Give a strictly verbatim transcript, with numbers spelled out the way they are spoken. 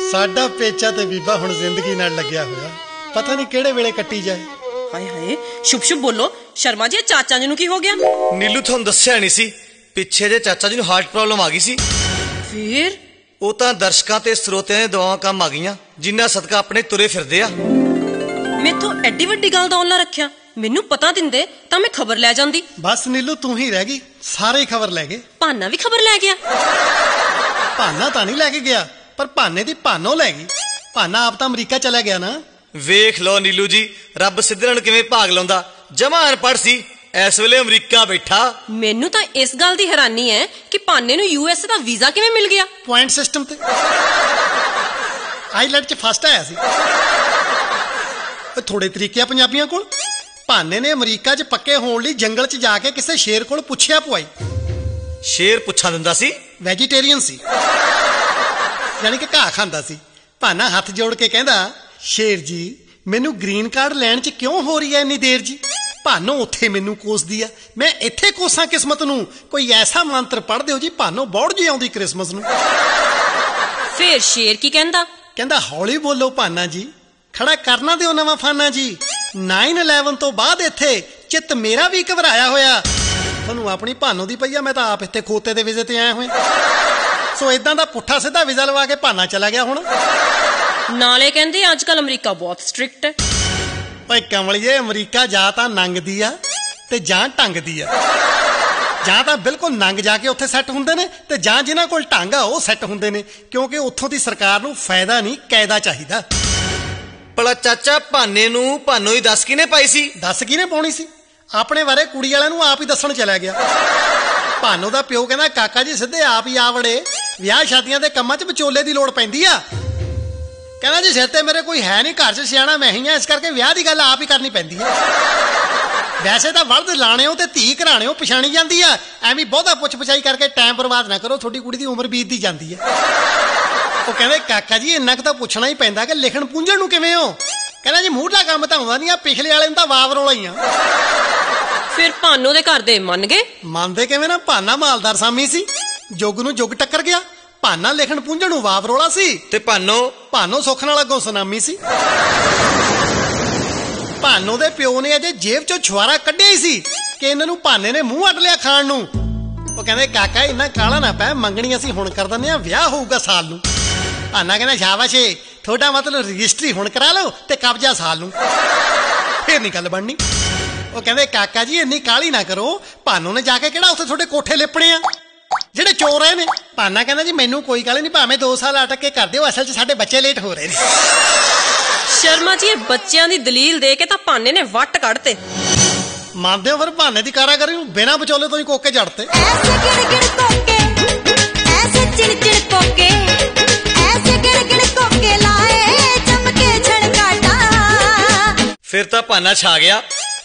ਸਾਡਾ ਪੇਚਾ ਤੇ ਬੀਬਾ ਹੁਣ ਜ਼ਿੰਦਗੀ ਨਾਲ ਲੱਗਿਆ ਹੋਇਆ, ਪਤਾ ਨਹੀਂ ਕਿਹੜੇ ਵੇਲੇ ਕੱਟੀ ਜਾਏ। ਹਾਏ ਹਾਏ, ਸ਼ੁਭ ਸ਼ੁਭ ਬੋਲੋ। ਸ਼ਰਮਾ ਜੀ, ਚਾਚਾ ਜੀ ਨੂੰ ਕੀ ਹੋ ਗਿਆ? ਨੀਲੂ ਤੁਹਾਨੂੰ ਦੱਸਿਆ ਨਹੀਂ ਸੀ, ਪਿੱਛੇ ਜੇ ਚਾਚਾ ਜੀ ਨੂੰ ਹਾਰਟ ਪ੍ਰੋਬਲਮ ਆ ਗਈ ਸੀ। ਫਿਰ ਉਹ ਤਾਂ ਦਰਸ਼ਕਾਂ ਤੇ ਸਰੋਤਿਆਂ ਦੀਆਂ ਦੁਆਵਾਂ ਕੰਮ ਆ ਗਈਆਂ, ਜਿੰਨਾ ਸਦਕਾ ਆਪਣੇ ਤੁਰੇ ਫਿਰਦੇ ਆ। ਮੈਥੋਂ ਐਡੀ ਵੱਡੀ ਗੱਲ ਦਾ ਔਲਾ ਰੱਖਿਆ, ਮੈਨੂੰ ਪਤਾ ਦਿੰਦੇ ਤਾਂ ਮੈਂ ਖਬਰ ਲੈ ਜਾਂਦੀ। ਬਸ ਨੀਲੂ ਤੂੰ ਹੀ ਰਹਿ ਗਈ, ਸਾਰੇ ਖਬਰ ਲੈ ਗਏ। ਭਾਨਾ ਵੀ ਖਬਰ ਲੈ ਗਿਆ। ਭਾਨਾ ਤਾਂ ਨਹੀਂ ਲੈ ਕੇ ਗਿਆ, ਪਰ ਭਾਨੇ ਦੀ ਭਾਨੋ ਲੈ ਗਈ। ਭਾਨਾ ਆਪ ਤਾਂ ਅਮਰੀਕਾ ਚਲਾ ਗਿਆ ਨਾ। ਵੇਖ ਲਓ ਨੀਲੂ ਜੀ, ਰੱਬ ਸਿੱਧਰਾਂ ਨੂੰ ਕਿਵੇਂ ਭਾਗ ਲਾਉਂਦਾ। ਜਮਾਂ ਅਨਪੜ੍ਹ ਸੀ, ਇਸ ਵੇਲੇ ਅਮਰੀਕਾ ਬੈਠਾ। ਮੈਨੂੰ ਤਾਂ ਇਸ ਗੱਲ ਦੀ ਹੈਰਾਨੀ ਹੈ ਕਿ ਭਾਨੇ ਨੂੰ ਯੂ ਐਸ ਏ ਦਾ ਵੀਜ਼ਾ ਕਿਵੇਂ ਮਿਲ ਗਿਆ? ਪੁਆਇੰਟ ਸਿਸਟਮ ਤੇ ਆਈਲੈਂਡ ਚ ਫਸਟ ਆਇਆ ਸੀ। ਥੋੜੇ ਤਰੀਕੇ ਆ ਪੰਜਾਬੀਆਂ ਕੋਲ। ਭਾਨੇ ਨੇ ਅਮਰੀਕਾ ਚ ਪੱਕੇ ਹੋਣ ਲਈ ਜੰਗਲ ਚ ਜਾ ਕੇ ਕਿਸੇ ਸ਼ੇਰ ਕੋਲ ਪੁੱਛਿਆ ਪੁਆਈ। ਸ਼ੇਰ ਪੁੱਛਾ ਦਿੰਦਾ ਸੀ? ਵੈਜੀਟੇਰੀਅਨ ਸੀ, ਯਾਨੀ ਕਿ ਘਾਹ ਖਾਂਦਾ ਸੀ। ਭਾਨਾ ਹੱਥ ਜੋੜ ਕੇ ਕਹਿੰਦਾ, ਸ਼ੇਰ ਜੀ ਮੈਨੂੰ ਗ੍ਰੀਨ ਕਾਰਡ ਲੈਣ ਚ ਕਿਉਂ ਹੋ ਰਹੀ ਹੈ ਇੰਨੀ ਦੇਰ ਜੀ? ਭਾਨੋ ਉੱਥੇ ਮੈਨੂੰ ਕੋਸਦੀ ਆ, ਮੈਂ ਇੱਥੇ ਕੋਸਾਂ ਕਿਸਮਤ ਨੂੰ। ਕੋਈ ਐਸਾ ਮੰਤਰ ਪੜ੍ਹ ਦਿਓ ਜੀ, ਭਾਨੋ ਬੌੜ ਜੀ ਆਉਂਦੀ ਕ੍ਰਿਸਮਸ ਨੂੰ। ਫੇਰ ਸ਼ੇਰ ਕੀ ਕਹਿੰਦਾ? ਕਹਿੰਦਾ ਹੌਲੀ ਬੋਲੋ ਭਾਨਾ ਜੀ, ਖੜਾ ਕਰਨਾ ਦਿਓ ਨਵਾਂ ਫਾਨਾ ਜੀ। ਨਾਈਨ ਇਲੈਵਨ ਤੋਂ ਬਾਅਦ ਇੱਥੇ ਚਿੱਤ ਮੇਰਾ ਵੀ ਘਬਰਾਇਆ ਹੋਇਆ। ਤੁਹਾਨੂੰ ਆਪਣੀ ਭਾਨੋ ਦੀ ਪਈ ਆ, ਮੈਂ ਤਾਂ ਆਪ ਇੱਥੇ ਖੋਤੇ ਦੇ ਵੀਜ਼ੇ ਤੇ ਆਇਆ ਹੋਇਆ। ਸੋ ਇਦਾਂ ਦਾ ਪੁੱਠਾ ਸਿੱਧਾ ਵੀਜ਼ਾ ਲਵਾ ਕੇ ਭਾਨਾ ਚਲਾ ਗਿਆ। ਹੁਣ ਨਾਲੇ ਕਹਿੰਦੇ ਅੱਜ ਕੱਲ ਅਮਰੀਕਾ ਬਹੁਤ ਸਟ੍ਰਿਕਟ ਹੈ। ਓਏ ਕਮਲੀਏ, ਅਮਰੀਕਾ ਜਾਂ ਤਾਂ ਨੰਗਦੀ ਆ ਤੇ ਜਾਂ ਢੰਗਦੀ ਆ। ਜਾਂ ਤਾਂ ਬਿਲਕੁਲ ਨੰਗ ਜਾ ਕੇ ਉੱਥੇ ਸੈੱਟ ਹੁੰਦੇ ਨੇ, ਤੇ ਜਾਂ ਜਿਨ੍ਹਾਂ ਕੋਲ ਢੰਗ ਆ ਉਹ ਸੈੱਟ ਹੁੰਦੇ ਨੇ, ਕਿਉਂਕਿ ਉੱਥੋਂ ਦੀ ਸਰਕਾਰ ਨੂੰ ਫਾਇਦਾ ਨਹੀਂ ਕਾਇਦਾ ਚਾਹੀਦਾ। ਭਲਾ ਚਾਚਾ ਭਾਨੇ ਨੂੰ ਭਾਨੋ ਹੀ ਦੱਸ ਕਿਨੇ ਪਾਈ ਸੀ? ਦੱਸ ਕਿਹਨੇ ਪਾਉਣੀ ਸੀ? ਆਪਣੇ ਬਾਰੇ ਕੁੜੀ ਵਾਲਿਆਂ ਨੂੰ ਆਪ ਹੀ ਦੱਸਣ ਚਲਾ ਗਿਆ। ਭਾਨੋ ਦਾ ਪਿਓ ਕਹਿੰਦਾ, ਕਾਕਾ ਜੀ ਸਿੱਧੇ ਆਪ ਹੀ ਆ ਵੜੇ, ਵਿਆਹ ਸ਼ਾਦੀਆਂ ਦੇ ਕੰਮਾਂ 'ਚ ਵਿਚੋਲੇ ਦੀ ਲੋੜ ਪੈਂਦੀ ਆ। ਕਹਿੰਦਾ ਜੀ ਸਿਰ ਤੇ ਮੇਰੇ ਕੋਈ ਹੈ ਨਹੀਂ, ਘਰ 'ਚ ਸਿਆਣਾ ਮੈਂ ਹੀ ਆ, ਇਸ ਕਰਕੇ ਵਿਆਹ ਦੀ ਗੱਲ ਆਪ ਹੀ ਕਰਨੀ ਪੈਂਦੀ ਹੈ। ਵੈਸੇ ਤਾਂ ਵਲਦ ਲਾਣਿਓ ਤੇ ਧੀ ਘਰਾਣਿਓ ਪਛਾਣੀ ਜਾਂਦੀ ਆ, ਐਵੇਂ ਬਹੁਤਾ ਪੁੱਛ ਪਛਾਈ ਕਰਕੇ ਟਾਈਮ ਬਰਬਾਦ ਨਾ ਕਰੋ, ਤੁਹਾਡੀ ਕੁੜੀ ਦੀ ਉਮਰ ਬੀਤਦੀ ਜਾਂਦੀ ਹੈ। ਉਹ ਕਹਿੰਦੇ, ਕਾਕਾ ਜੀ ਇੰਨਾ ਕੁ ਤਾਂ ਪੁੱਛਣਾ ਹੀ ਪੈਂਦਾ ਕਿ ਲਿਖਣ ਪੂੰਝਣ ਨੂੰ ਕਿਵੇਂ ਹੋ? ਕਹਿੰਦਾ ਜੀ ਮੂਹਰਲਾ ਕੰਮ ਤਾਂ ਆਉਂਦਾ ਨਹੀਂ ਆ, ਪਿਛਲੇ ਵਾਲੇ ਨੂੰ ਤਾਂ ਵਾਵ ਰੋਲਾ ਹੀ ਆ। ਫਿਰ ਭਾਨੋ ਦੇ ਘਰ ਦੇ ਮੰਨ ਗਏ? ਮੰਨਦੇ ਕਿਵੇਂ ਨਾ, ਭਾਨਾ ਮਾਲਦਾਰ ਸਾਮੀ ਸੀ, ਜੁਗ ਨੂੰ ਜੁਗ ਟੱਕਰ ਗਿਆ। ਭਾਨਾ ਲਿਖਣ ਪੂੰਝਣ ਨੂੰ ਵਾਵ ਰੋਲਾ ਸੀ, ਤੇ ਭਾਨੋ ਭਾਨੋ ਸੁੱਖ ਨਾਲ ਅੱਗੋਂ ਸੁਨਾਮੀ ਸੀ। ਭਾਨੋ ਦੇ ਪਿਓ ਨੇ ਅਜੇ ਜੇਬ ਚੋਂ ਛੁਆਰਾ ਕੱਢਿਆ ਹੀ ਸੀ ਕਿ ਇਹਨਾਂ ਨੂੰ ਭਾਨੇ ਨੇ ਮੂੰਹ ਅੱਡ ਲਿਆ ਖਾਣ ਨੂੰ। ਉਹ ਕਹਿੰਦੇ, ਕਾਕਾ ਇੰਨਾ ਕਾਲਾ ਨਾ ਪੈ, ਮੰਗਣੀ ਅਸੀਂ ਹੁਣ ਕਰ ਦਿੰਦੇ ਆ, ਵਿਆਹ ਹੋਊਗਾ ਸਾਲ ਨੂੰ। ਭਾਨਾ ਕਹਿੰਦਾ, ਸ਼ਾਬਾਸ਼ ਏ, ਤੁਹਾਡਾ ਮਤਲਬ ਰਜਿਸਟਰੀ ਹੁਣ ਕਰਾ ਲਓ ਤੇ ਕਬਜ਼ਾ ਸਾਲ ਨੂੰ, ਫੇਰ ਨਹੀਂ ਗੱਲ ਬਣਨੀ। ਉਹ ਕਹਿੰਦੇ, ਕਾਕਾ ਜੀ ਇੰਨੀ ਕਾਹਲੀ ਨਾ ਕਰੋ, ਭਾਨੋ ਨੇ ਜਾ ਕੇ ਕਿਹੜਾ ਉੱਥੇ ਤੁਹਾਡੇ ਕੋਠੇ ਲਿਪਣੇ ਆ ਜਿਹੜੇ ਚੋਰ ਆਏ ਨੇ। ਭਾਨਾ ਕਹਿੰਦਾ, ਜੀ ਮੈਨੂੰ ਕੋਈ ਗੱਲ ਨਹੀਂ, ਭਾਵੇਂ ਦੋ ਸਾਲ ਅਟਕ ਕੇ ਕਰ ਦਿਓ, ਅਸਲ 'ਚ ਸਾਡੇ ਬੱਚੇ ਲੇਟ ਹੋ ਰਹੇ ਨੇ। ਸ਼ਰਮਾ ਜੀ, ਇਹ ਬੱਚਿਆਂ ਦੀ ਦਲੀਲ ਦੇ ਕੇ ਤਾਂ ਭਾਨੇ ਨੇ ਵੱਟ ਕੱਢਤੇ। ਮੰਨਦੇ ਹੋ ਫਿਰ ਭਾਨੇ ਦੀ ਕਾਰਾਗਰੀ ਨੂੰ ਬਿਨਾਂ ਵਿਚੋਲੇ ਤੋਂ ਹੀ ਕੋਕੇ ਜੜਤੇ। ਐਸੇ ਗਿੜ ਗਿੜ ਕੋਕੇ, ਐਸੇ ਚਿੜ ਚਿੜ ਕੋਕੇ, ਐਸੇ ਗਿੜ ਗਿੜ ਕੋਕੇ ਲਾਏ ਚਮਕੇ ਛੜਕਾਟਾ। ਫਿਰ ਤਾਂ ਭਾਨਾ ਛਾ ਗਿਆ।